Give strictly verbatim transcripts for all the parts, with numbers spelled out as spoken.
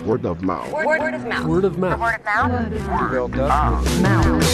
Word of mouth. Word, word of mouth. Word of mouth. Word of mouth. Word of mouth. Mouth.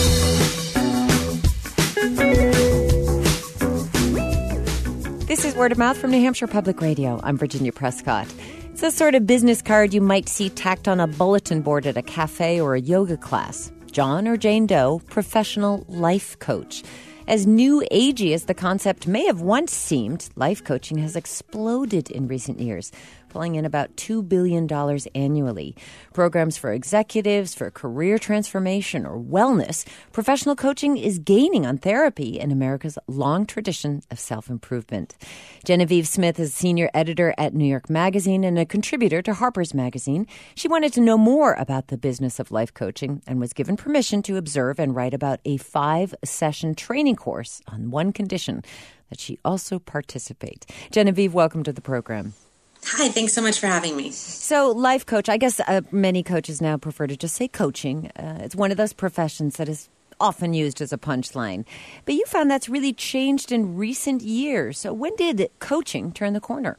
This is Word of Mouth from New Hampshire Public Radio. I'm Virginia Prescott. It's the sort of business card you might see tacked on a bulletin board at a cafe or a yoga class. John or Jane Doe, professional life coach. As new agey as the concept may have once seemed, life coaching has exploded in recent years, pulling in about two billion dollars annually. Programs for executives, for career transformation or wellness, professional coaching is gaining on therapy in America's long tradition of self-improvement. Genevieve Smith is senior editor at New York Magazine and a contributor to Harper's Magazine. She wanted to know more about the business of life coaching and was given permission to observe and write about a five-session training course on one condition, that she also participate. Genevieve, welcome to the program. Hi, thanks so much for having me. So life coach, I guess uh, many coaches now prefer to just say coaching. Uh, it's one of those professions that is often used as a punchline. But you found that's really changed in recent years. So when did coaching turn the corner?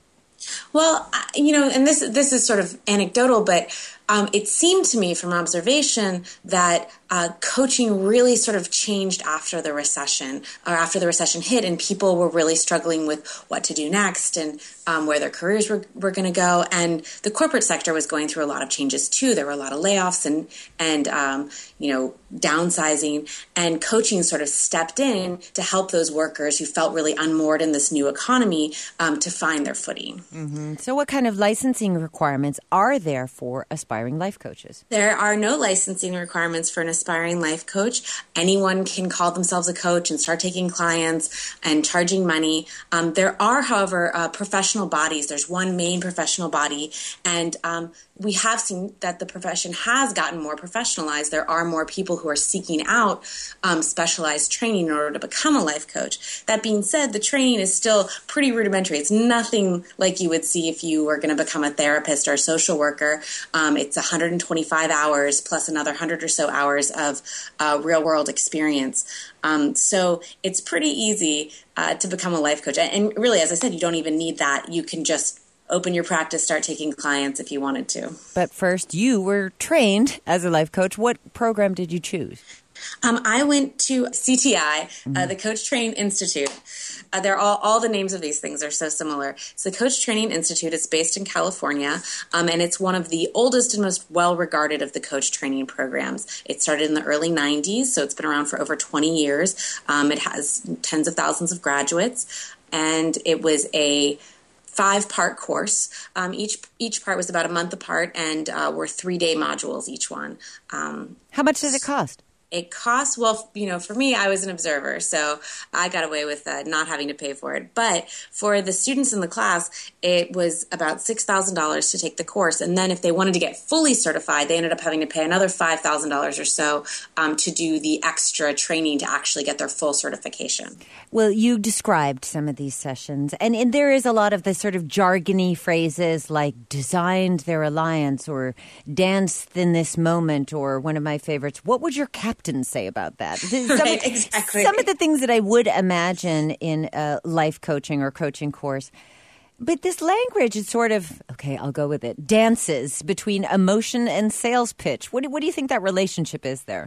Well, you know, and this this is sort of anecdotal, but um, it seemed to me from observation that uh, coaching really sort of changed after the recession, or after the recession hit, and people were really struggling with what to do next and um, where their careers were, were going to go. And the corporate sector was going through a lot of changes too. There were a lot of layoffs and and um, you know downsizing, and coaching sort of stepped in to help those workers who felt really unmoored in this new economy um, to find their footing. Mm-hmm. So what kind of licensing requirements are there for aspiring life coaches? There are no licensing requirements for an aspiring life coach. Anyone can call themselves a coach and start taking clients and charging money. Um, there are, however, uh, professional bodies. There's one main professional body, and um, we have seen that the profession has gotten more professionalized. There are more people who are seeking out um, specialized training in order to become a life coach. That being said, the training is still pretty rudimentary. It's nothing like you would see if you were going to become a therapist or a social worker. Um, it's one hundred twenty-five hours plus another one hundred or so hours of uh, real-world experience. Um, so it's pretty easy uh, to become a life coach. And really, as I said, you don't even need that. You can just open your practice, start taking clients if you wanted to. But first, you were trained as a life coach. What program did you choose? Um, I went to C T I, mm-hmm. uh, the Coach Training Institute. Uh, they're all, all the names of these things are so similar. It's the Coach Training Institute. It's based in California, um, and it's one of the oldest and most well-regarded of the coach training programs. It started in the early nineties, so it's been around for over twenty years. Um, it has tens of thousands of graduates, and it was a five-part course. Um, each each part was about a month apart, and uh, were three-day modules each one. Um, How much did it cost? It costs, well, you know, for me, I was an observer, so I got away with uh, not having to pay for it. But for the students in the class, it was about six thousand dollars to take the course. And then if they wanted to get fully certified, they ended up having to pay another five thousand dollars or so um, to do the extra training to actually get their full certification. Well, you described some of these sessions, and, and there is a lot of the sort of jargony phrases like designed their alliance or danced in this moment, or one of my favorites, what would your captain say about that? Some, right, exactly. Some of the things that I would imagine in a life coaching or coaching course. But this language is sort of, okay, I'll go with it, dances between emotion and sales pitch. What do, what do you think that relationship is there?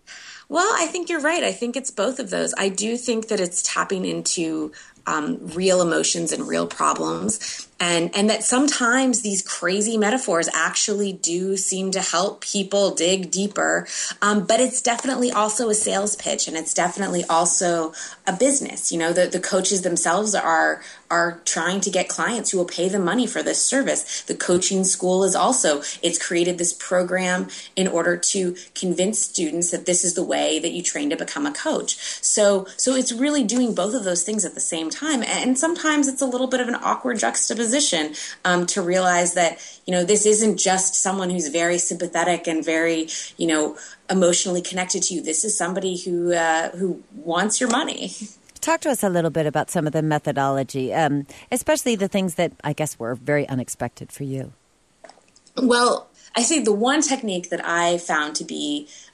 Well, I think you're right. I think it's both of those. I do think that it's tapping into um, real emotions and real problems. And and that sometimes these crazy metaphors actually do seem to help people dig deeper. Um, but it's definitely also a sales pitch, and it's definitely also a business. You know, the, the coaches themselves are are trying to get clients who will pay them money for this service. The coaching school is also, it's created this program in order to convince students that this is the way that you train to become a coach. So so it's really doing both of those things at the same time. And sometimes it's a little bit of an awkward juxtaposition. Um, to realize that, you know, this isn't just someone who's very sympathetic and very, you know, emotionally connected to you. This is somebody who uh, who wants your money. Talk to us a little bit about some of the methodology, um, especially the things that I guess were very unexpected for you. Well, I think the one technique that I found to be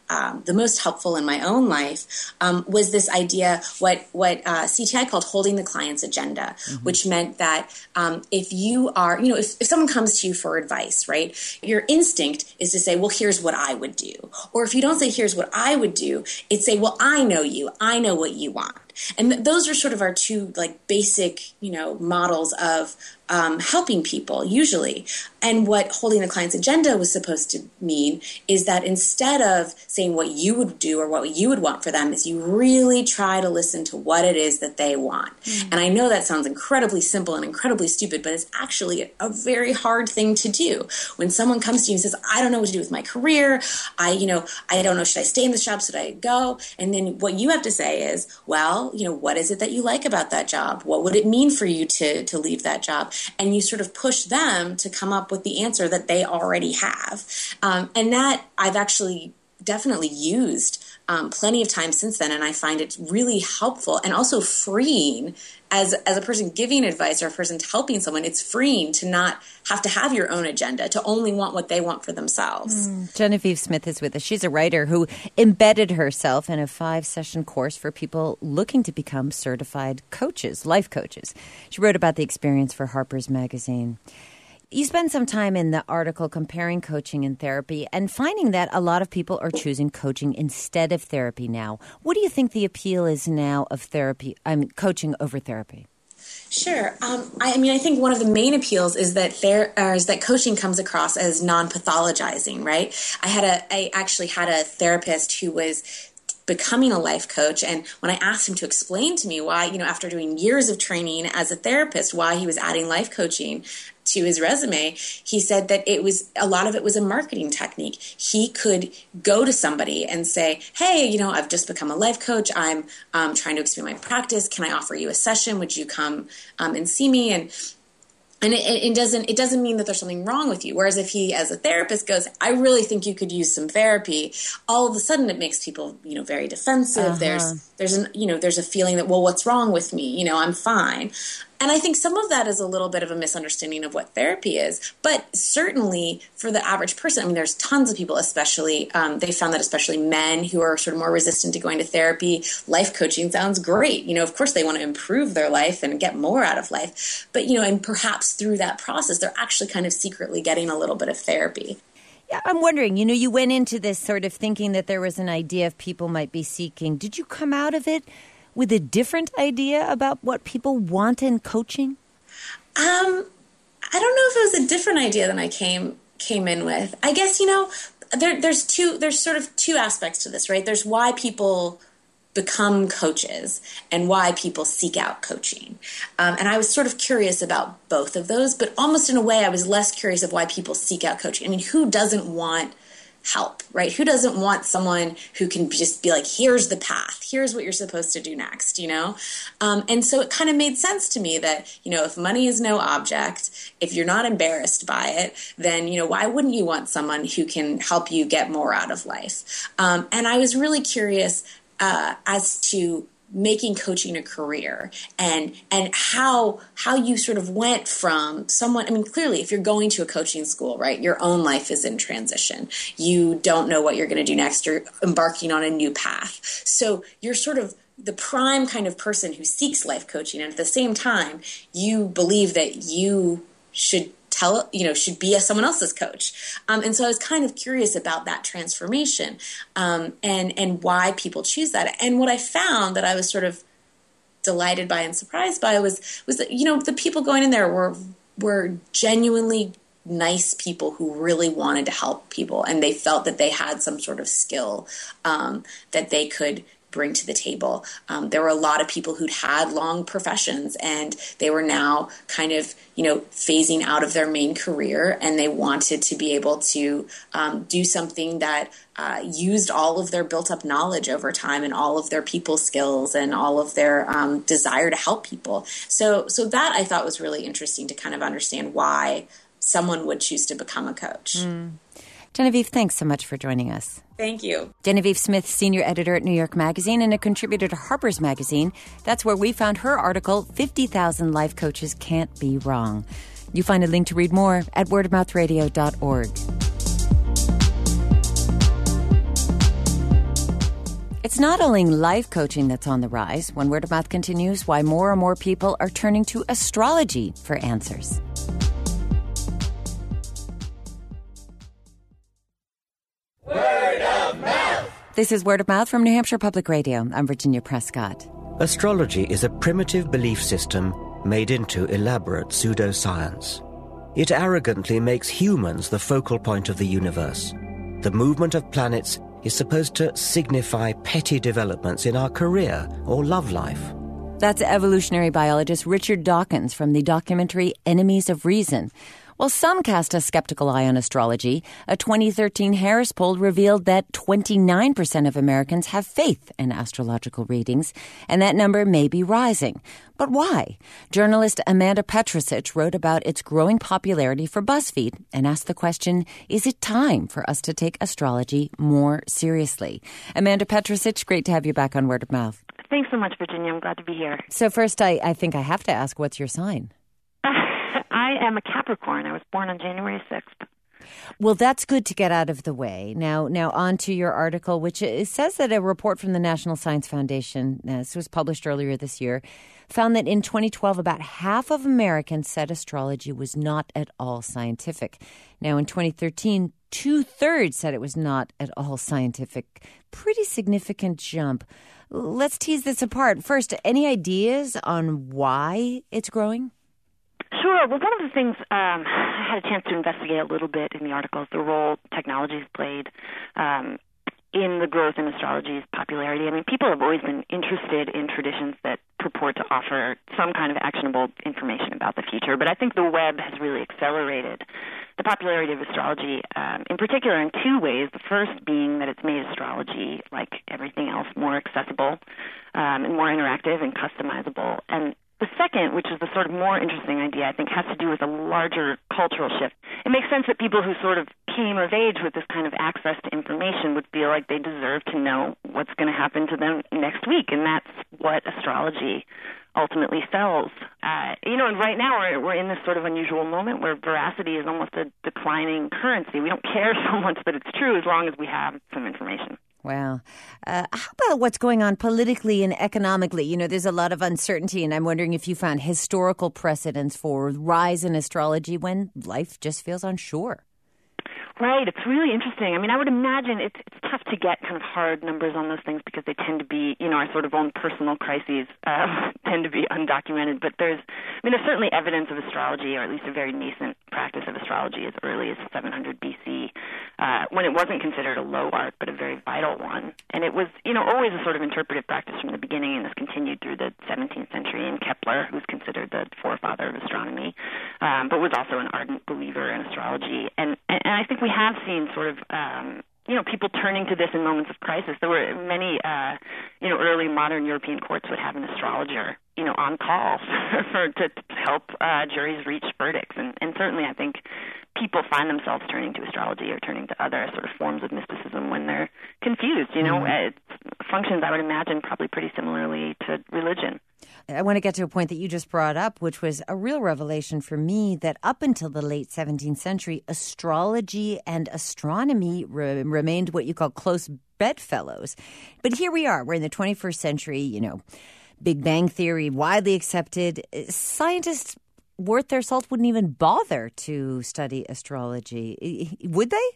um, the most helpful in my own life um, was this idea, what what uh, C T I called holding the client's agenda, mm-hmm. which meant that um, if you are, you know, if, if someone comes to you for advice, right, your instinct is to say, well, here's what I would do. Or if you don't say, here's what I would do, it's say, well, I know you. I know what you want. And th- those are sort of our two like basic, you know, models of um, helping people usually. And what holding the client's agenda was supposed to mean is that instead of saying what you would do or what you would want for them, is you really try to listen to what it is that they want. Mm-hmm. And I know that sounds incredibly simple and incredibly stupid, but it's actually a, a very hard thing to do. When someone comes to you and says, I don't know what to do with my career, I, you know, I don't know, should I stay in this job? Should I go? And then what you have to say is, well, you know, what is it that you like about that job? What would it mean for you to, to leave that job? And you sort of push them to come up with the answer that they already have. Um, and that I've actually definitely used um, plenty of times since then. And I find it really helpful and also freeing as, as a person giving advice or a person helping someone. It's freeing to not have to have your own agenda, to only want what they want for themselves. Mm. Genevieve Smith is with us. She's a writer who embedded herself in a five-session course for people looking to become certified coaches, life coaches. She wrote about the experience for Harper's Magazine. You spend some time in the article comparing coaching and therapy and finding that a lot of people are choosing coaching instead of therapy now. What do you think the appeal is now of therapy, I mean, coaching over therapy? Sure. Um, I mean, I think one of the main appeals is that there is that coaching comes across as non-pathologizing, right? I had a, I actually had a therapist who was becoming a life coach. And when I asked him to explain to me why, you know, after doing years of training as a therapist, why he was adding life coaching to his resume, he said that it was, a lot of it was a marketing technique. He could go to somebody and say, hey, you know, I've just become a life coach. I'm um, trying to expand my practice. Can I offer you a session? Would you come um, and see me? And And it, it doesn't it doesn't mean that there's something wrong with you. Whereas if he, as a therapist, goes, I really think you could use some therapy, all of a sudden it makes people, you know, very defensive. Uh-huh. There's there's an you know there's a feeling that, well, what's wrong with me? You know, I'm fine. And I think some of that is a little bit of a misunderstanding of what therapy is. But certainly for the average person, I mean, there's tons of people, especially, um, they found that especially men who are sort of more resistant to going to therapy, life coaching sounds great. You know, of course they want to improve their life and get more out of life. But, you know, and perhaps through that process, they're actually kind of secretly getting a little bit of therapy. Yeah, I'm wondering, you know, you went into this sort of thinking that there was an idea of people might be seeking. Did you come out of it with a different idea about what people want in coaching? Um, I don't know if it was a different idea than I came came in with. I guess, you know, there, there's two, there's sort of two aspects to this, right? There's why people become coaches and why people seek out coaching. Um, and I was sort of curious about both of those, but almost in a way I was less curious of why people seek out coaching. I mean, who doesn't want help, right? Who doesn't want someone who can just be like, here's the path, here's what you're supposed to do next, you know? Um, and so it kind of made sense to me that, you know, if money is no object, if you're not embarrassed by it, then, you know, why wouldn't you want someone who can help you get more out of life? Um, and I was really curious uh, as to making coaching a career and and how how you sort of went from someone, I mean, clearly, if you're going to a coaching school, right, your own life is in transition. You don't know what you're going to do next. You're embarking on a new path. So you're sort of the prime kind of person who seeks life coaching. And at the same time, you believe that you should tell, you know, should be a, someone else's coach. Um, and so I was kind of curious about that transformation um, and, and why people choose that. And what I found that I was sort of delighted by and surprised by was, was that, you know, the people going in there were, were genuinely nice people who really wanted to help people. And they felt that they had some sort of skill um, that they could bring to the table. Um, there were a lot of people who'd had long professions and they were now kind of, you know, phasing out of their main career, and they wanted to be able to um, do something that uh, used all of their built up knowledge over time and all of their people skills and all of their um, desire to help people. So, so that I thought was really interesting to kind of understand why someone would choose to become a coach. Mm. Genevieve, thanks so much for joining us. Thank you. Genevieve Smith, senior editor at New York Magazine and a contributor to Harper's Magazine. That's where we found her article, fifty thousand Life Coaches Can't Be Wrong. You find a link to read more at word of mouth radio dot org. It's not only life coaching that's on the rise. When Word of Mouth continues, why more and more people are turning to astrology for answers. Word of Mouth! This is Word of Mouth from New Hampshire Public Radio. I'm Virginia Prescott. Astrology is a primitive belief system made into elaborate pseudoscience. It arrogantly makes humans the focal point of the universe. The movement of planets is supposed to signify petty developments in our career or love life. That's evolutionary biologist Richard Dawkins from the documentary Enemies of Reason. While some cast a skeptical eye on astrology, a twenty thirteen Harris poll revealed that twenty-nine percent of Americans have faith in astrological readings, and that number may be rising. But why? Journalist Amanda Petrusich wrote about its growing popularity for BuzzFeed and asked the question, is it time for us to take astrology more seriously? Amanda Petrusich, great to have you back on Word of Mouth. Thanks so much, Virginia. I'm glad to be here. So first, I, I think I have to ask, what's your sign? I am a Capricorn. I was born on January sixth. Well, that's good to get out of the way. Now, now on to your article, which it says that a report from the National Science Foundation, this was published earlier this year, found that in twenty twelve, about half of Americans said astrology was not at all scientific. Now, in twenty thirteen, two-thirds said it was not at all scientific. Pretty significant jump. Let's tease this apart. First, any ideas on why it's growing? Sure. Well, one of the things um, I had a chance to investigate a little bit in the article is the role technology has played um, in the growth in astrology's popularity. I mean, people have always been interested in traditions that purport to offer some kind of actionable information about the future, but I think the web has really accelerated the popularity of astrology, um, in particular in two ways. The first being that it's made astrology, like everything else, more accessible um, and more interactive and customizable. And the second, which is the sort of more interesting idea, I think, has to do with a larger cultural shift. It makes sense that people who sort of came of age with this kind of access to information would feel like they deserve to know what's going to happen to them next week, and that's what astrology ultimately sells. Uh, you know, and right now we're, we're in this sort of unusual moment where veracity is almost a declining currency. We don't care so much that it's true as long as we have some information. Wow. Uh, how about what's going on politically and economically? You know, there's a lot of uncertainty, and I'm wondering if you found historical precedents for rise in astrology when life just feels unsure. Right. It's really interesting. I mean, I would imagine it's it's tough to get kind of hard numbers on those things because they tend to be, you know, our sort of own personal crises uh, tend to be undocumented. But there's, I mean, there's certainly evidence of astrology, or at least a very nascent practice of astrology as early as seven hundred B C, uh, when it wasn't considered a low art, but a very vital one. And it was, you know, always a sort of interpretive practice from the beginning, and this continued through the seventeenth century. And Kepler, who's considered the forefather of astronomy, um, but was also an ardent believer in astrology. And, and, and I think we have seen sort of, um, you know, people turning to this in moments of crisis. There were many, uh, you know, early modern European courts would have an astrologer, you know, on call for to, to help uh, juries reach verdicts. And, and certainly I think people find themselves turning to astrology or turning to other sort of forms of mysticism when they're confused. You know, mm-hmm. It functions, I would imagine, probably pretty similarly to religion. I want to get to a point that you just brought up, which was a real revelation for me, that up until the late seventeenth century, astrology and astronomy re- remained what you call close bedfellows. But here we are. We're in the twenty-first century, you know, Big Bang Theory, widely accepted. Scientists worth their salt wouldn't even bother to study astrology. Would they?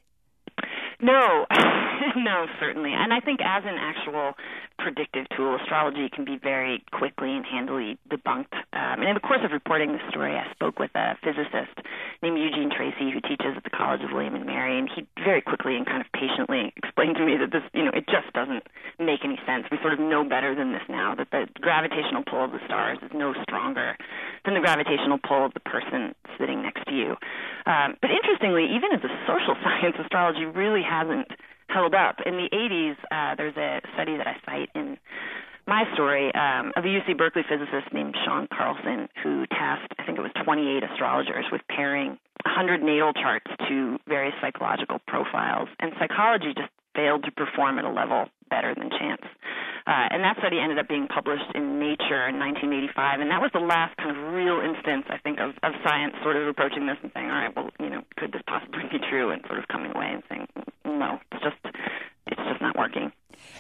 No, no, certainly. And I think as an actual predictive tool, astrology can be very quickly and handily debunked. Um, and in the course of reporting this story, I spoke with a physicist named Eugene Tracy, who teaches at the College of William and Mary, and he very quickly and kind of patiently explained to me that this, you know, it just doesn't make any sense. We sort of know better than this now, that the gravitational pull of the stars is no stronger than the gravitational pull of the person sitting next to you. Um, but interestingly, even as a social science, astrology really hasn't held up. In the eighties, uh, there's a study that I cite in my story um, of a U C Berkeley physicist named Sean Carlson, who tasked, I think it was twenty-eight astrologers with pairing one hundred natal charts to various psychological profiles. And psychology just failed to perform at a level better than chance. Uh, and that study ended up being published in Nature in nineteen eighty-five, and that was the last kind of real instance, I think, of, of science sort of approaching this and saying, all right, well, you know, could this possibly be true, and sort of coming away and saying, no, it's just, it's just not working.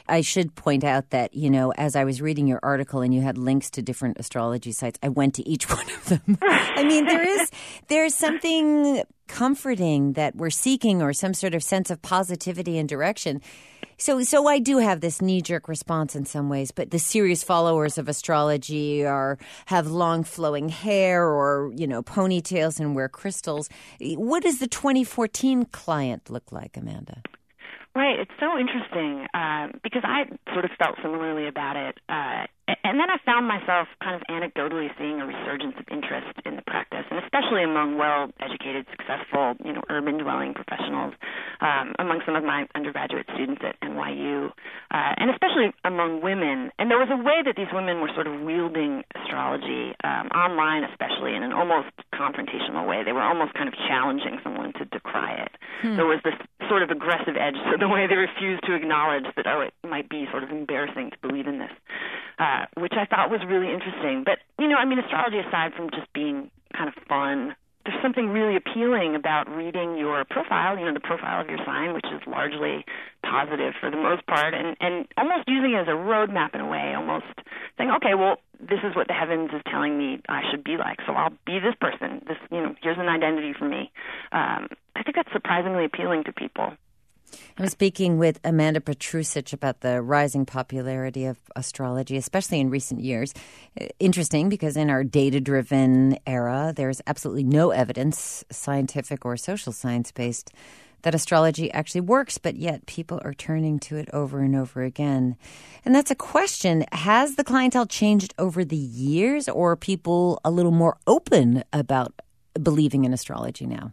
I should point out that, you know, as I was reading your article and you had links to different astrology sites, I went to each one of them. I mean, there is there's something comforting that we're seeking, or some sort of sense of positivity and direction. So so I do have this knee-jerk response in some ways, but the serious followers of astrology are have long flowing hair, or, you know, ponytails and wear crystals. What does the twenty fourteen client look like, Amanda? Right. It's so interesting uh, because I sort of felt similarly about it. Uh, and then I found myself kind of anecdotally seeing a resurgence of interest in the practice, and especially among well-educated, successful, you know, urban-dwelling professionals, um, among some of my undergraduate students at N Y U, uh, and especially among women. And there was a way that these women were sort of wielding astrology, um, online especially, in an almost confrontational way. They were almost kind of challenging someone to decry it. Hmm. There was this sort of aggressive edge to the way they refused to acknowledge that, oh, it might be sort of embarrassing to believe in this, uh, which I thought was really interesting. But, you know, I mean, astrology, aside from just being kind of fun, there's something really appealing about reading your profile, you know, the profile of your sign, which is largely positive for the most part, and, and almost using it as a roadmap in a way, almost saying, okay, well, this is what the heavens is telling me I should be like, so I'll be this person. This, you know, here's an identity for me. Um, I think that's surprisingly appealing to people. I'm speaking with Amanda Petrusich about the rising popularity of astrology, especially in recent years. Interesting, because in our data-driven era, there's absolutely no evidence, scientific or social science-based, that astrology actually works, but yet people are turning to it over and over again. And that's a question. Has the clientele changed over the years, or are people a little more open about believing in astrology now?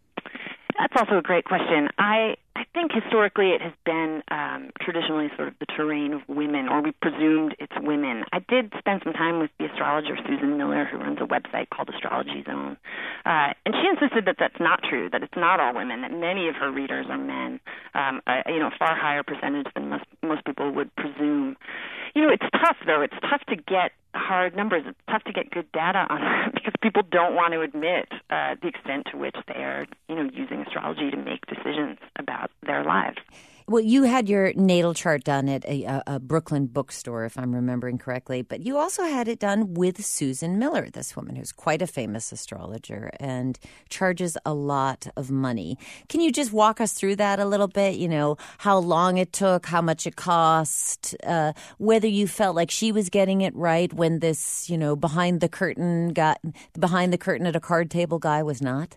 That's also a great question. I I think historically it has been um, traditionally sort of the terrain of women, or we presumed it's women. I did spend some time with the astrologer Susan Miller, who runs a website called Astrology Zone, uh, and she insisted that that's not true, that it's not all women, that many of her readers are men, um, a, you know, a far higher percentage than most, most people would presume. You know, it's tough, though. It's tough to get hard numbers. It's tough to get good data on that because people don't want to admit uh, the extent to which they are, you know, using astrology to make decisions about their lives. Well, you had your natal chart done at a, a Brooklyn bookstore, if I'm remembering correctly, but you also had it done with Susan Miller, this woman who's quite a famous astrologer and charges a lot of money. Can you just walk us through that a little bit? You know, how long it took, how much it cost, uh, whether you felt like she was getting it right when this, you know, behind the curtain guy, behind the curtain at a card table guy was not?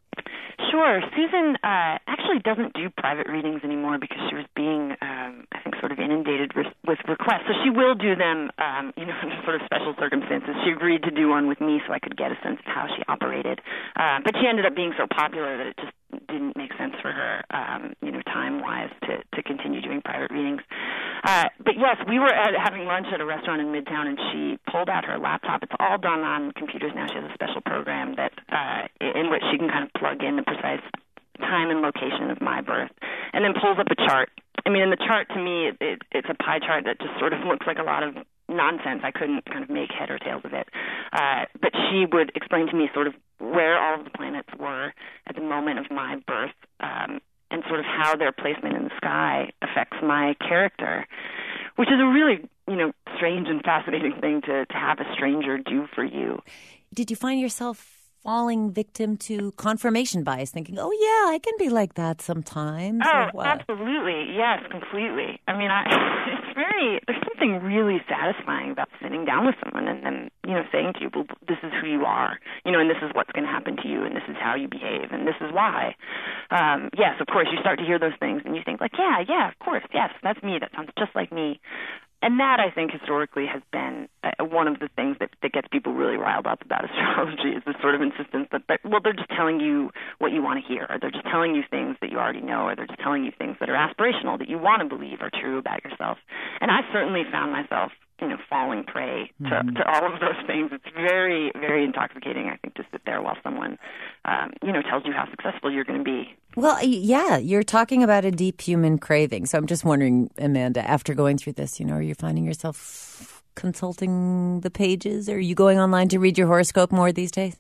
Sure. Susan uh, actually doesn't do private readings anymore because she was being, um, I think, sort of inundated with, with requests. So she will do them, um, you know, under sort of special circumstances. She agreed to do one with me so I could get a sense of how she operated. Uh, but she ended up being so popular that it just didn't make sense for her, um, you know, time-wise to, to continue doing private readings. Uh, but yes, we were at, having lunch at a restaurant in Midtown, and she pulled out her laptop. It's all done on computers now. She has a special program that uh, in which she can kind of plug in the precise time and location of my birth, and then pulls up a chart. I mean, in the chart, to me, it, it, it's a pie chart that just sort of looks like a lot of nonsense. I couldn't kind of make head or tails of it. Uh, but she would explain to me sort of where all of the planets were at the moment of my birth, um, and sort of how their placement in the sky affects my character, which is a really, you know, strange and fascinating thing to, to have a stranger do for you. Did you find yourself falling victim to confirmation bias, thinking, oh, yeah, I can be like that sometimes? Oh, absolutely. Yes, completely. I mean, I, it's very, there's something really satisfying about sitting down with someone and then, you know, saying to you, well, this is who you are, you know, and this is what's going to happen to you, and this is how you behave, and this is why. Um, yes, of course, you start to hear those things, and you think, like, yeah, yeah, of course, yes, that's me. That sounds just like me. And that, I think, historically has been uh, one of the things that, that gets people really riled up about astrology, is this sort of insistence that, that, well, they're just telling you what you want to hear, or they're just telling you things that you already know, or they're just telling you things that are aspirational, that you want to believe are true about yourself. And I certainly found myself, you know, falling prey to, mm-hmm. to all of those things. It's very, very intoxicating, I think, to sit there while someone, um, you know, tells you how successful you're going to be. Well, yeah, you're talking about a deep human craving. So I'm just wondering, Amanda, after going through this, you know, are you finding yourself consulting the pages? Or are you going online to read your horoscope more these days?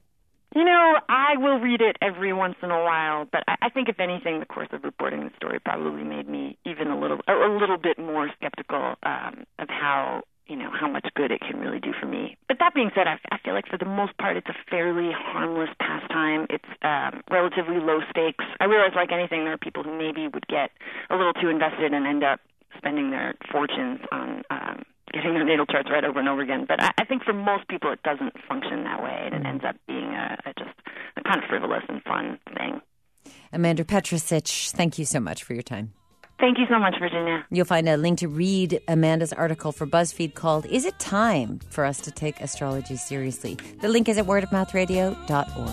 You know, I will read it every once in a while, but I, I think if anything, the course of reporting the story probably made me even a little, a, a little bit more skeptical um, of how, you know, how much good it can really do for me. But that being said, I, I feel like for the most part, it's a fairly harmless pastime. It's um, relatively low stakes. I realize, like anything, there are people who maybe would get a little too invested and end up spending their fortunes on um, getting their natal charts right over and over again. But I, I think for most people, it doesn't function that way, and it ends up being a, a just a kind of frivolous and fun thing. Amanda Petricic, thank you so much for your time. Thank you so much, Virginia. You'll find a link to read Amanda's article for BuzzFeed called Is It Time for Us to Take Astrology Seriously? The link is at word of mouth radio dot org.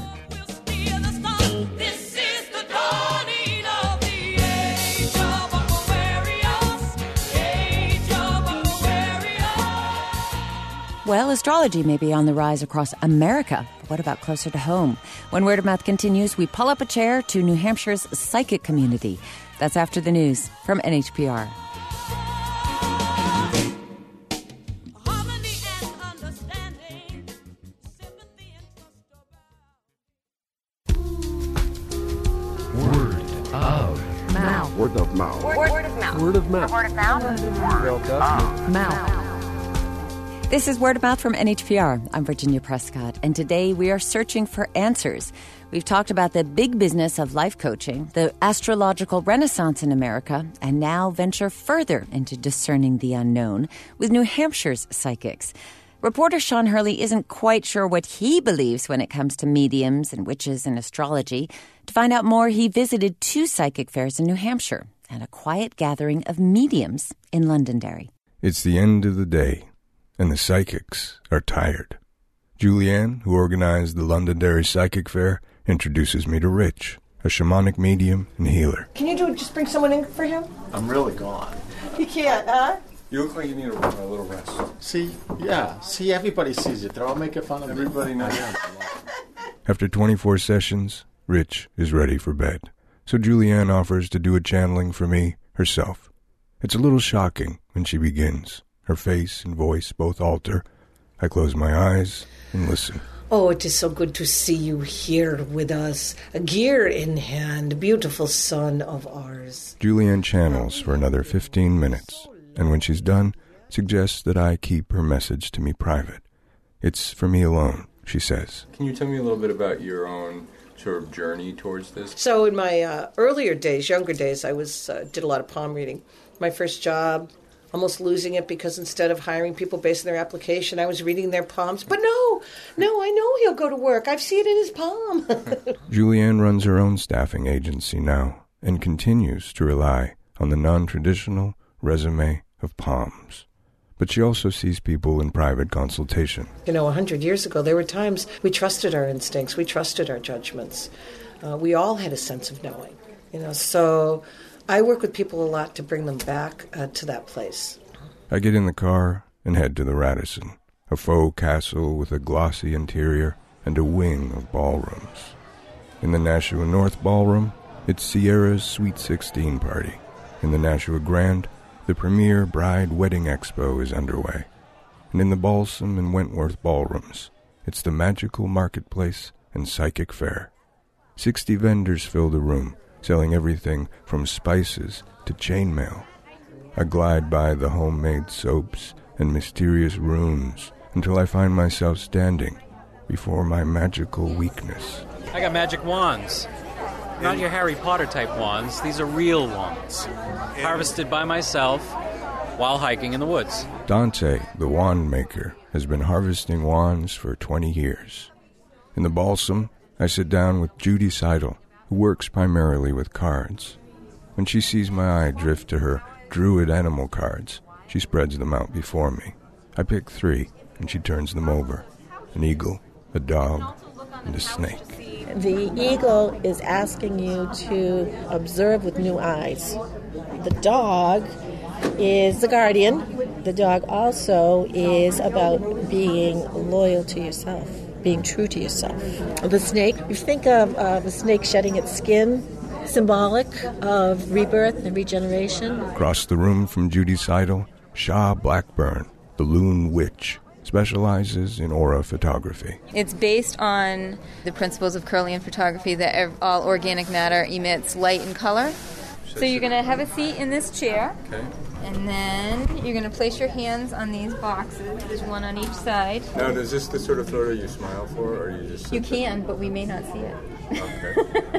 This is the dawning of the age of Aquarius, age of Aquarius. Well, astrology may be on the rise across America. But what about closer to home? When Word of Mouth continues, we pull up a chair to New Hampshire's psychic community. That's after the news from N H P R. Word of mouth. Word of mouth. Word, word of mouth. Word of mouth. Word of mouth. Word of Mouth. This is Word of Mouth from N H P R. I'm Virginia Prescott, and today we are searching for answers. We've talked about the big business of life coaching, the astrological renaissance in America, and now venture further into discerning the unknown with New Hampshire's psychics. Reporter Sean Hurley isn't quite sure what he believes when it comes to mediums and witches and astrology. To find out more, he visited two psychic fairs in New Hampshire and a quiet gathering of mediums in Londonderry. It's the end of the day, and the psychics are tired. Julianne, who organized the Londonderry Psychic Fair, introduces me to Rich, a shamanic medium and healer. Can you do just bring someone in for him? I'm really gone. You can't, huh? You look like you need a, a little rest. See, yeah, see, everybody sees it. They're all making fun of Everybody me. knows. After twenty-four sessions, Rich is ready for bed. So Julianne offers to do a channeling for me herself. It's a little shocking when she begins. Her face and voice both alter. I close my eyes and listen. Oh, it is so good to see you here with us. A gear in hand, beautiful son of ours. Julianne channels for another fifteen minutes, and when she's done, suggests that I keep her message to me private. It's for me alone, she says. Can you tell me a little bit about your own sort of journey towards this? So in my uh, earlier days, younger days, I was uh, did a lot of palm reading. My first job, almost losing it because instead of hiring people based on their application, I was reading their palms. But no, no, I know he'll go to work. I've seen it in his palm. Julianne runs her own staffing agency now and continues to rely on the non-traditional resume of palms. But she also sees people in private consultation. You know, a hundred years ago, there were times we trusted our instincts. We trusted our judgments. Uh, we all had a sense of knowing. You know, so I work with people a lot to bring them back uh, to that place. I get in the car and head to the Radisson, a faux castle with a glossy interior and a wing of ballrooms. In the Nashua North Ballroom, it's Sierra's Sweet sixteen party. In the Nashua Grand, the premier Bride Wedding Expo is underway. And in the Balsam and Wentworth ballrooms, it's the magical marketplace and psychic fair. Sixty vendors fill the room, selling everything from spices to chainmail. I glide by the homemade soaps and mysterious runes until I find myself standing before my magical weakness. I got magic wands. Not your Harry Potter type wands. These are real wands. Harvested by myself while hiking in the woods. Dante, the wand maker, has been harvesting wands for twenty years. In the Balsam, I sit down with Judy Seidel, who works primarily with cards. When she sees my eye drift to her druid animal cards, she spreads them out before me. I pick three, and she turns them over. An eagle, a dog, and a snake. The eagle is asking you to observe with new eyes. The dog is the guardian. The dog also is about being loyal to yourself, being true to yourself. The snake, you think of uh, the snake shedding its skin, symbolic of rebirth and regeneration. Across the room from Judy Seidel, Shah Blackburn, the loon witch, specializes in aura photography. It's based on the principles of Kirlian photography that ev- all organic matter emits light and color. So you're going to have a seat in this chair. Okay. And then you're going to place your hands on these boxes. There's one on each side. Now, is this the sort of photo you smile for, or you just... You can, but we may not see it. Okay.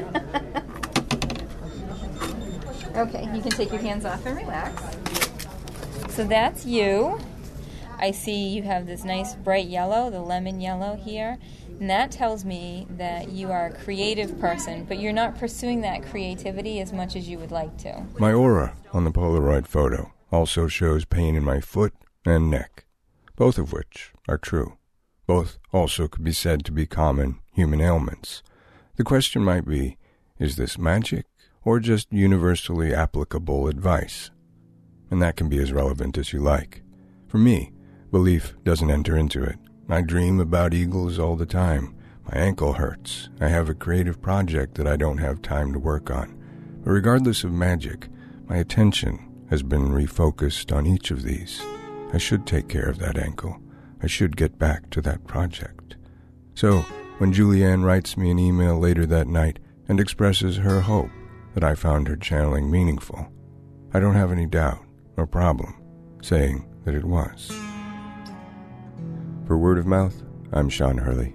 Okay, you can take your hands off and relax. So that's you. I see you have this nice bright yellow, the lemon yellow here. And that tells me that you are a creative person, but you're not pursuing that creativity as much as you would like to. My aura on the Polaroid photo also shows pain in my foot and neck, both of which are true. Both also could be said to be common human ailments. The question might be, is this magic or just universally applicable advice? And that can be as relevant as you like. For me, belief doesn't enter into it. I dream about eagles all the time. My ankle hurts. I have a creative project that I don't have time to work on. But regardless of magic, my attention has been refocused on each of these. I should take care of that ankle. I should get back to that project. So, when Julianne writes me an email later that night and expresses her hope that I found her channeling meaningful, I don't have any doubt or problem saying that it was. For Word of Mouth, I'm Sean Hurley.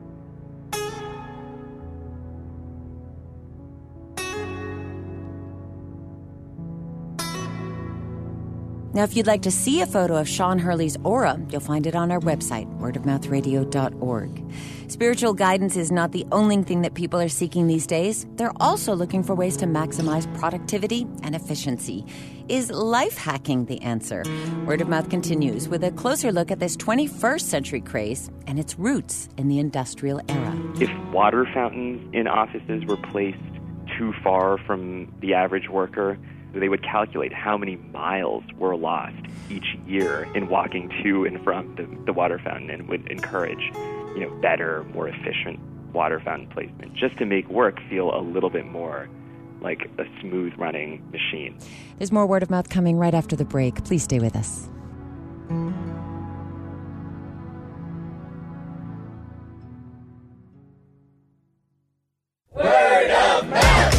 Now, if you'd like to see a photo of Sean Hurley's aura, you'll find it on our website, word of mouth radio dot org. Spiritual guidance is not the only thing that people are seeking these days. They're also looking for ways to maximize productivity and efficiency. Is life hacking the answer? Word of Mouth continues with a closer look at this twenty-first century craze and its roots in the industrial era. If water fountains in offices were placed too far from the average worker, they would calculate how many miles were lost each year in walking to and from the, the water fountain, and would encourage, you know, better, more efficient water fountain placement, just to make work feel a little bit more like a smooth-running machine. There's more Word of Mouth coming right after the break. Please stay with us. Word of mouth.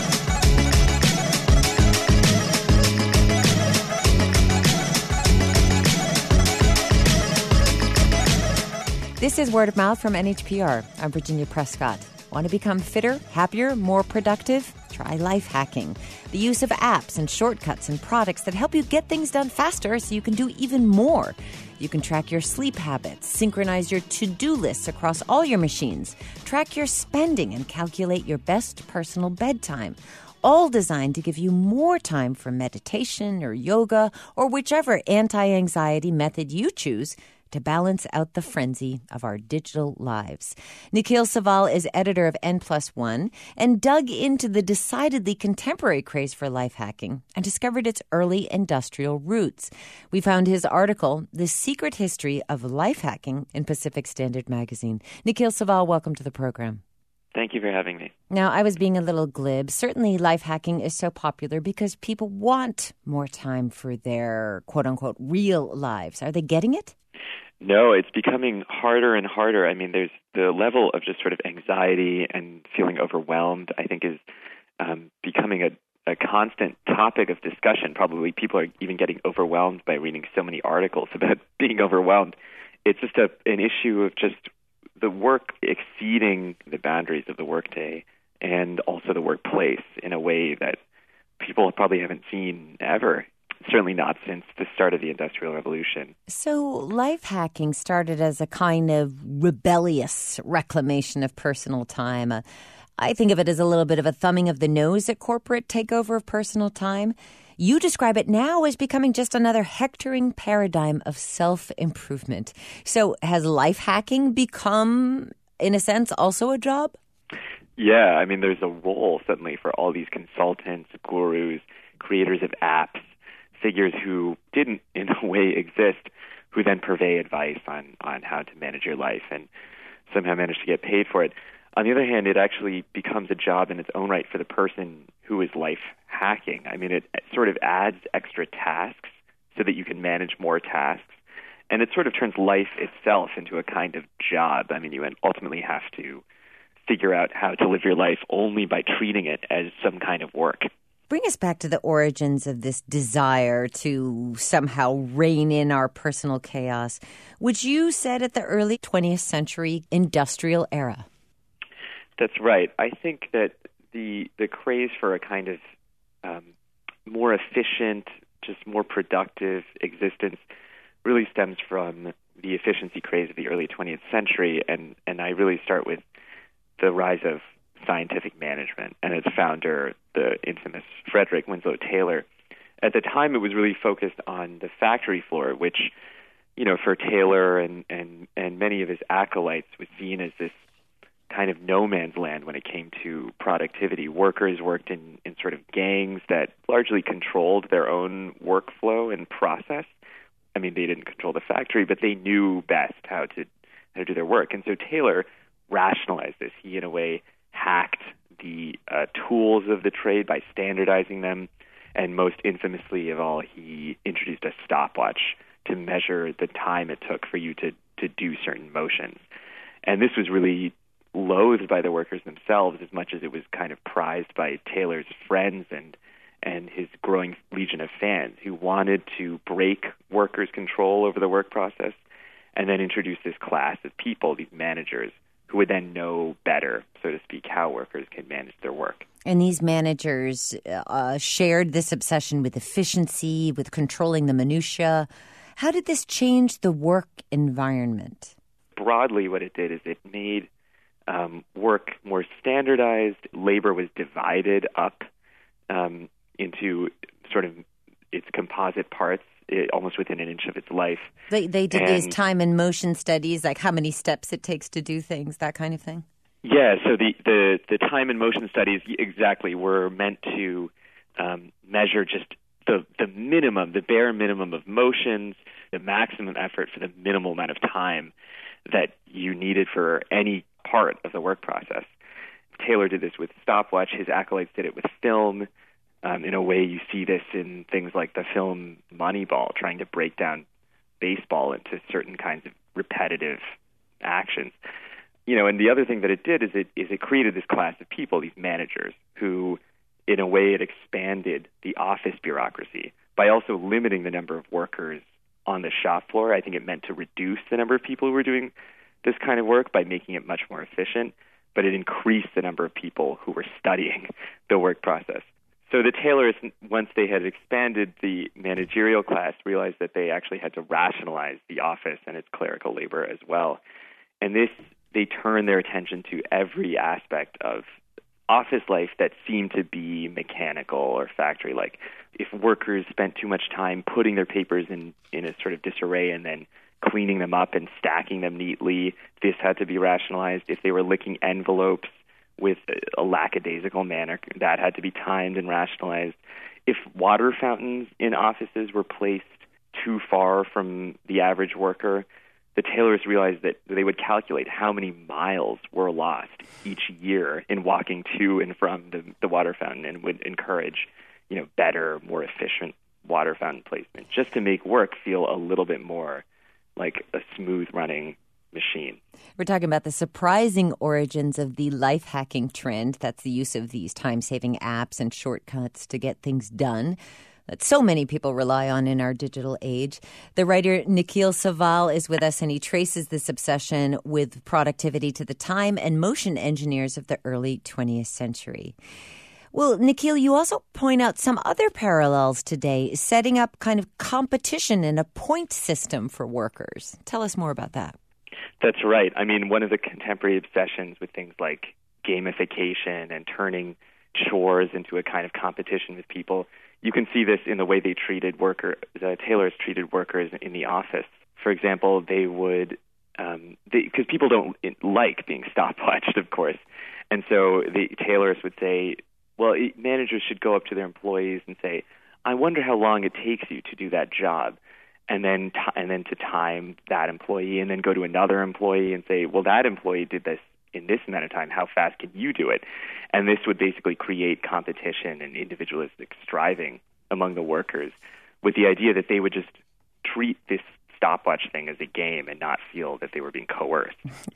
This is Word of Mouth from N H P R. I'm Virginia Prescott. Want to become fitter, happier, more productive? Try life hacking. The use of apps and shortcuts and products that help you get things done faster so you can do even more. You can track your sleep habits, synchronize your to-do lists across all your machines, track your spending, and calculate your best personal bedtime. All designed to give you more time for meditation or yoga or whichever anti-anxiety method you choose to balance out the frenzy of our digital lives. Nikhil Saval is editor of N Plus One and dug into the decidedly contemporary craze for life hacking and discovered its early industrial roots. We found his article, The Secret History of Life Hacking, in Pacific Standard Magazine. Nikhil Saval, welcome to the program. Thank you for having me. Now, I was being a little glib. Certainly, life hacking is so popular because people want more time for their quote-unquote real lives. Are they getting it? No, it's becoming harder and harder. I mean, there's the level of just sort of anxiety and feeling overwhelmed, I think, is um, becoming a, a constant topic of discussion. Probably people are even getting overwhelmed by reading so many articles about being overwhelmed. It's just a, an issue of just the work exceeding the boundaries of the workday and also the workplace in a way that people probably haven't seen ever. Certainly not since the start of the Industrial Revolution. So life hacking started as a kind of rebellious reclamation of personal time. Uh, I think of it as a little bit of a thumbing of the nose at corporate takeover of personal time. You describe it now as becoming just another hectoring paradigm of self-improvement. So has life hacking become, in a sense, also a job? Yeah, I mean, there's a role, suddenly, for all these consultants, gurus, creators of apps, figures who didn't, in a way, exist, who then purvey advice on, on how to manage your life and somehow manage to get paid for it. On the other hand, it actually becomes a job in its own right for the person who is life hacking. I mean, it sort of adds extra tasks so that you can manage more tasks. And it sort of turns life itself into a kind of job. I mean, you ultimately have to figure out how to live your life only by treating it as some kind of work. Bring us back to the origins of this desire to somehow rein in our personal chaos, which you said at the early twentieth century industrial era. That's right. I think that the the craze for a kind of um, more efficient, just more productive existence really stems from the efficiency craze of the early twentieth century, and, and I really start with the rise of scientific management and its founder, the infamous Frederick Winslow Taylor. At the time, it was really focused on the factory floor, which, you know, for Taylor and, and, and many of his acolytes was seen as this kind of no man's land when it came to productivity. Workers worked in, in sort of gangs that largely controlled their own workflow and process. I mean, they didn't control the factory, but they knew best how to how to do their work. And so Taylor rationalized this. He, in a way, hacked the uh, tools of the trade by standardizing them, and most infamously of all, he introduced a stopwatch to measure the time it took for you to, to do certain motions. And this was really loathed by the workers themselves as much as it was kind of prized by Taylor's friends and and his growing legion of fans who wanted to break workers' control over the work process and then introduce this class of people, these managers, who would then know better, so to speak, how workers can manage their work. And these managers uh, shared this obsession with efficiency, with controlling the minutiae. How did this change the work environment? Broadly, what it did is it made um, work more standardized. Labor was divided up um, into sort of its composite parts, it, almost within an inch of its life. They they did and, these time and motion studies, like how many steps it takes to do things, that kind of thing? Yeah, so the, the, the time and motion studies exactly were meant to um, measure just the, the minimum, the bare minimum of motions, the maximum effort for the minimal amount of time that you needed for any part of the work process. Taylor did this with stopwatch. His acolytes did it with film. Um, in a way, you see this in things like the film Moneyball, trying to break down baseball into certain kinds of repetitive actions. You know, and the other thing that it did is it is it created this class of people, these managers, who, in a way, it expanded the office bureaucracy by also limiting the number of workers on the shop floor. I think it meant to reduce the number of people who were doing this kind of work by making it much more efficient, but it increased the number of people who were studying the work process. So the Taylors, once they had expanded the managerial class, realized that they actually had to rationalize the office and its clerical labor as well. And this, they turned their attention to every aspect of office life that seemed to be mechanical or factory-like. If workers spent too much time putting their papers in, in a sort of disarray and then cleaning them up and stacking them neatly, this had to be rationalized. If they were licking envelopes with a lackadaisical manner, that had to be timed and rationalized. If water fountains in offices were placed too far from the average worker, the Taylors realized that they would calculate how many miles were lost each year in walking to and from the, the water fountain, and would encourage, you know, better, more efficient water fountain placement, just to make work feel a little bit more like a smooth-running machine. We're talking about the surprising origins of the life hacking trend. That's the use of these time-saving apps and shortcuts to get things done that so many people rely on in our digital age. The writer Nikhil Saval is with us, and he traces this obsession with productivity to the time and motion engineers of the early twentieth century. Well, Nikhil, you also point out some other parallels today, setting up kind of competition and a point system for workers. Tell us more about that. That's right. I mean, one of the contemporary obsessions with things like gamification and turning chores into a kind of competition with people, you can see this in the way they treated workers, the Taylors treated workers in the office. For example, they would, um, because people don't like being stopwatched, of course, and so the Taylors would say, well, managers should go up to their employees and say, I wonder how long it takes you to do that job. And then, t- and then to time that employee, and then go to another employee and say, well, that employee did this in this amount of time. How fast can you do it? And this would basically create competition and individualistic striving among the workers, with the idea that they would just treat this stopwatch thing as a game and not feel that they were being coerced.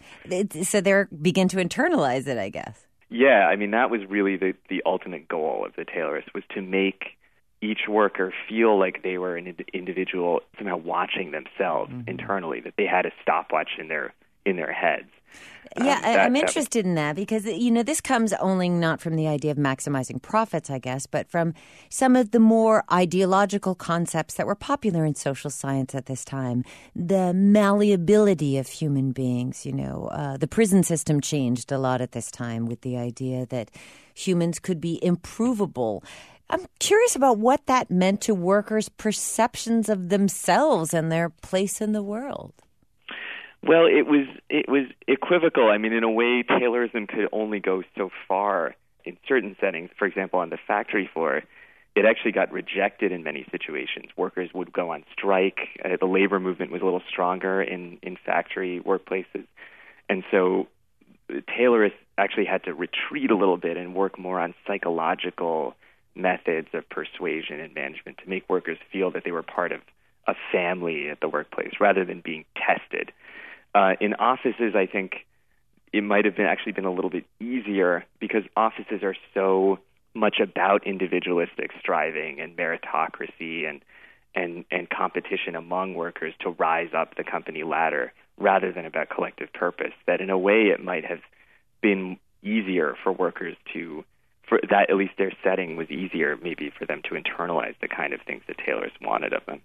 So they begin to internalize it, I guess. Yeah, I mean, that was really the, the ultimate goal of the tailorist, was to make each worker feel like they were an individual somehow watching themselves mm-hmm. internally, that they had a stopwatch in their in their heads. Yeah, um, that, I'm that interested was... in that because, you know, this comes only not from the idea of maximizing profits, I guess, but from some of the more ideological concepts that were popular in social science at this time. The malleability of human beings, you know, uh, the prison system changed a lot at this time with the idea that humans could be improvable. I'm curious about what that meant to workers' perceptions of themselves and their place in the world. Well, it was it was equivocal. I mean, in a way, Taylorism could only go so far in certain settings. For example, on the factory floor, it actually got rejected in many situations. Workers would go on strike. Uh, the labor movement was a little stronger in, in factory workplaces. And so Taylorists actually had to retreat a little bit and work more on psychological methods of persuasion and management to make workers feel that they were part of a family at the workplace rather than being tested. Uh, in offices, I think it might have been actually been a little bit easier because offices are so much about individualistic striving and meritocracy and and and competition among workers to rise up the company ladder rather than about collective purpose, that in a way it might have been easier for workers to, for that at least their setting was easier maybe for them to internalize the kind of things that Taylors wanted of them.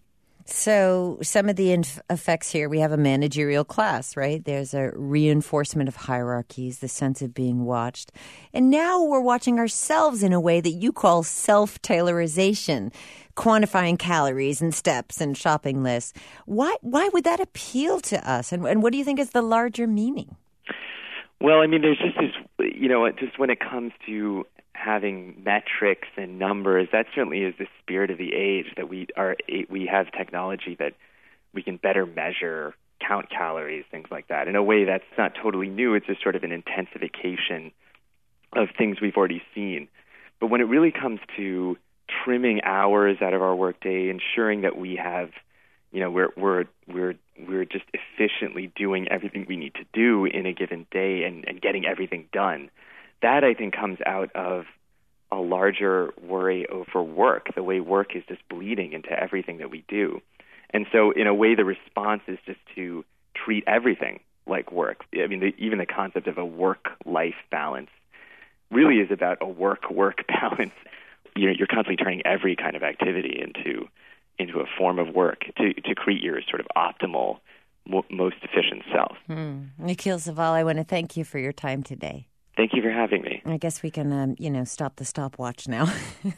So some of the inf- effects here, we have a managerial class, right? There's a reinforcement of hierarchies, the sense of being watched. And now we're watching ourselves in a way that you call self-tailorization, quantifying calories and steps and shopping lists. Why why would that appeal to us? And, and what do you think is the larger meaning? Well, I mean, there's just this, you know, just when it comes to having metrics and numbers, that certainly is the spirit of the age, that we are we have technology that we can better measure, count calories, things like that. In a way that's not totally new. It's just sort of an intensification of things we've already seen. But when it really comes to trimming hours out of our workday, ensuring that we have, you know, we're we're we're we're just efficiently doing everything we need to do in a given day and, and getting everything done, that, I think, comes out of a larger worry over work, the way work is just bleeding into everything that we do. And so, in a way, the response is just to treat everything like work. I mean, the, even the concept of a work-life balance really is about a work-work balance. You know, you're constantly turning every kind of activity into into a form of work to, to create your sort of optimal, mo- most efficient self. Hmm. Nikhil Saval, I want to thank you for your time today. Thank you for having me. I guess we can, um, you know, stop the stopwatch now.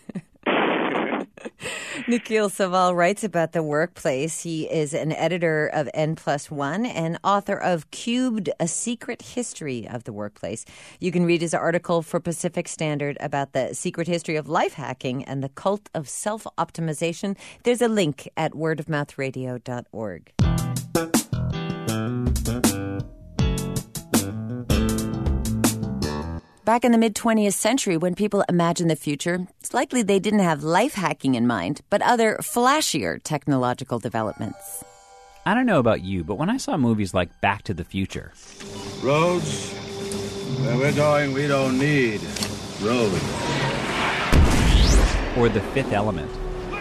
Nikhil Saval writes about the workplace. He is an editor of N Plus One and author of Cubed, A Secret History of the Workplace. You can read his article for Pacific Standard about the secret history of life hacking and the cult of self-optimization. There's a link at word of mouth radio dot org. Back in the mid-twentieth century, when people imagined the future, it's likely they didn't have life hacking in mind, but other flashier technological developments. I don't know about you, but when I saw movies like Back to the Future... Roads? Where we're going, we don't need roads. Or The Fifth Element.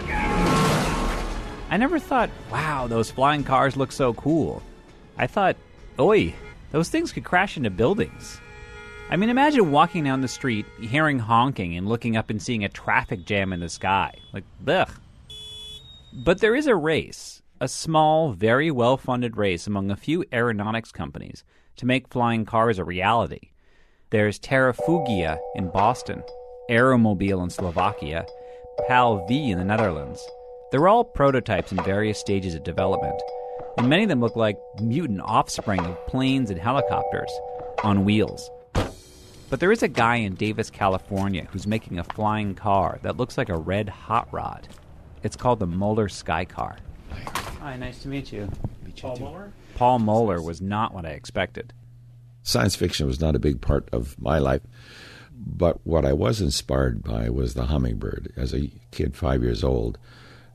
I never thought, wow, those flying cars look so cool. I thought, oi, those things could crash into buildings. I mean, imagine walking down the street, hearing honking, and looking up and seeing a traffic jam in the sky. Like, ugh. But there is a race, a small, very well-funded race among a few aeronautics companies to make flying cars a reality. There's Terrafugia in Boston, Aeromobile in Slovakia, PAL V in the Netherlands. They're all prototypes in various stages of development, and many of them look like mutant offspring of planes and helicopters on wheels. But there is a guy in Davis, California, who's making a flying car that looks like a red hot rod. It's called the Moeller Sky Car. Hi, nice to meet you. Meet you Paul too. Moeller? Paul Moeller was not what I expected. Science fiction was not a big part of my life, but what I was inspired by was the hummingbird. As a kid, five years old,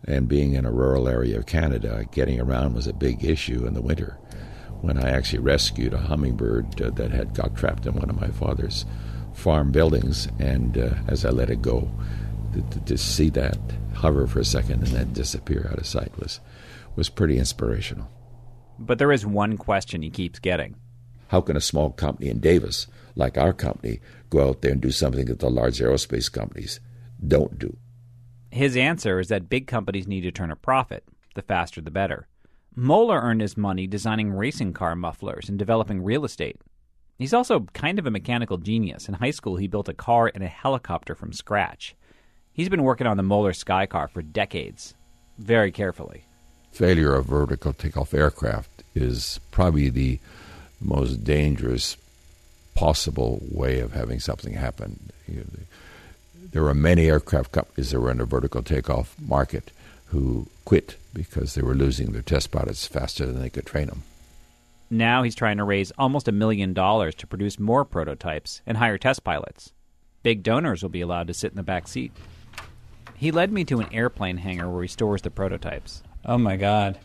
And being in a rural area of Canada, getting around was a big issue in the winter. When I actually rescued a hummingbird uh, that had got trapped in one of my father's farm buildings, and uh, as I let it go, to, to, to see that hover for a second and then disappear out of sight was was pretty inspirational. But there is one question he keeps getting. How can a small company in Davis, like our company, go out there and do something that the large aerospace companies don't do? His answer is that big companies need to turn a profit. The faster, the better. Moeller earned his money designing racing car mufflers and developing real estate. He's also kind of a mechanical genius. In high school, he built a car and a helicopter from scratch. He's been working on the Moeller Skycar for decades, very carefully. Failure of vertical takeoff aircraft is probably the most dangerous possible way of having something happen. There are many aircraft companies that were in the vertical takeoff market who quit because they were losing their test pilots faster than they could train them. Now he's trying to raise almost a million dollars to produce more prototypes and hire test pilots. Big donors will be allowed to sit in the back seat. He led me to an airplane hangar where he stores the prototypes. Oh, my God.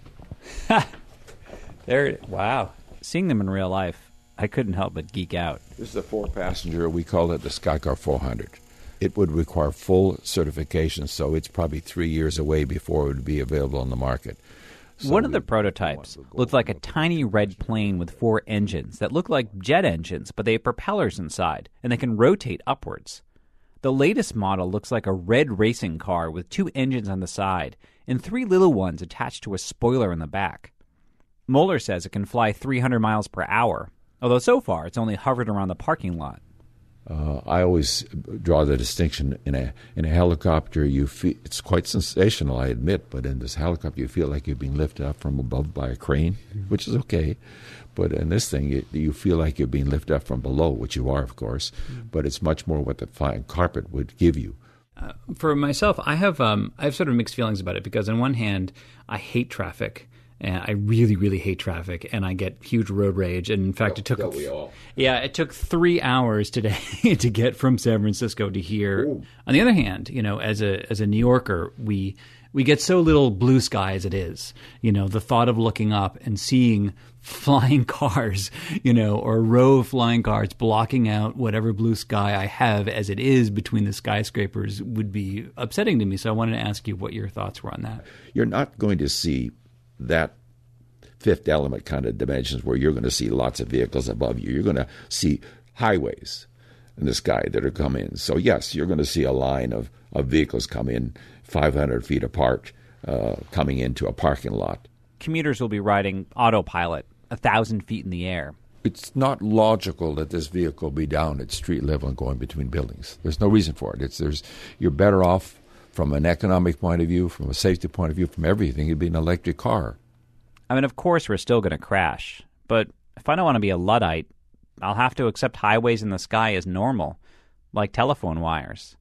There, wow. Seeing them in real life, I couldn't help but geek out. This is a four-passenger. We call it the Skycar four hundred. It would require full certification, so it's probably three years away before it would be available on the market. So One of the prototypes looked like a tiny red plane with four engines that look like jet engines, but they have propellers inside, and they can rotate upwards. The latest model looks like a red racing car with two engines on the side and three little ones attached to a spoiler in the back. Moeller says it can fly three hundred miles per hour, although so far it's only hovered around the parking lot. Uh, I always draw the distinction in a in a helicopter. You feel it's quite sensational, I admit, but in this helicopter, you feel like you're being lifted up from above by a crane, which is okay. But in this thing, you, you feel like you're being lifted up from below, which you are, of course. But it's much more what the flying carpet would give you. Uh, for myself, I have um, I have sort of mixed feelings about it because on one hand, I hate traffic. And I really, really hate traffic, and I get huge road rage. And in fact, it took Don't we all? yeah, it took three hours today to get from San Francisco to here. Ooh. On the other hand, you know, as a as a New Yorker, we we get so little blue sky as it is. You know, the thought of looking up and seeing flying cars, you know, or a row of flying cars blocking out whatever blue sky I have as it is between the skyscrapers would be upsetting to me. So I wanted to ask you what your thoughts were on that. You're not going to see that fifth element kind of dimensions where you're going to see lots of vehicles above you. You're going to see highways in the sky that are coming in. So, yes, you're going to see a line of, of vehicles come in five hundred feet apart, uh, coming into a parking lot. Commuters will be riding autopilot a thousand feet in the air. It's not logical that this vehicle be down at street level and going between buildings. There's no reason for it. It's there's You're better off from an economic point of view, from a safety point of view, from everything. It'd be an electric car. I mean, of course, we're still going to crash. But if I don't want to be a Luddite, I'll have to accept highways in the sky as normal, like telephone wires.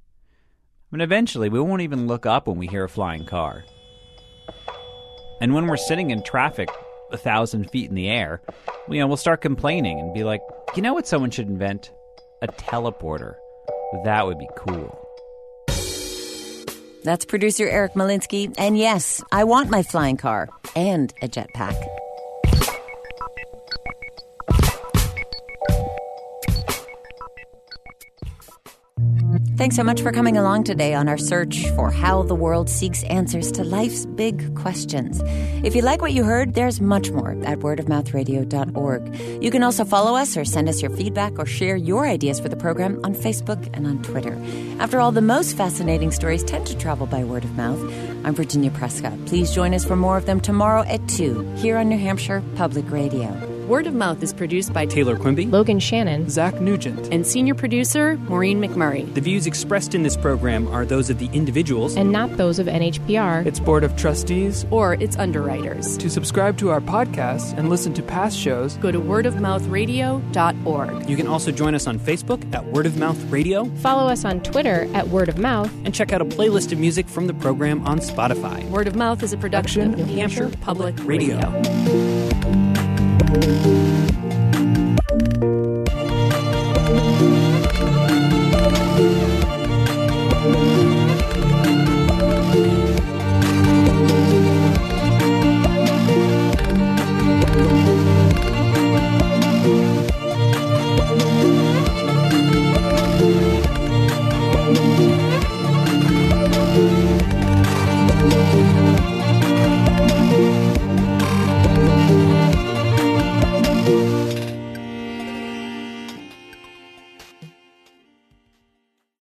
I mean, eventually, we won't even look up when we hear a flying car. And when we're sitting in traffic a thousand feet in the air, you know, we'll start complaining and be like, you know what someone should invent? A teleporter. That would be cool. That's producer Eric Malinsky. And yes, I want my flying car and a jetpack. Thanks so much for coming along today on our search for how the world seeks answers to life's big questions. If you like what you heard, there's much more at word of mouth radio dot org. You can also follow us or send us your feedback or share your ideas for the program on Facebook and on Twitter. After all, the most fascinating stories tend to travel by word of mouth. I'm Virginia Prescott. Please join us for more of them tomorrow at two here on New Hampshire Public Radio. Word of Mouth is produced by Taylor Quimby, Logan Shannon, Zach Nugent, and senior producer Maureen McMurray. The views expressed in this program are those of the individuals and not those of N H P R, its board of trustees, or its underwriters. To subscribe to our podcast and listen to past shows, go to word of mouth radio dot org. You can also join us on Facebook at Word of Mouth Radio. Follow us on Twitter at Word of Mouth. And check out a playlist of music from the program on Spotify. Word of Mouth is a production of New Hampshire Public Radio. Radio.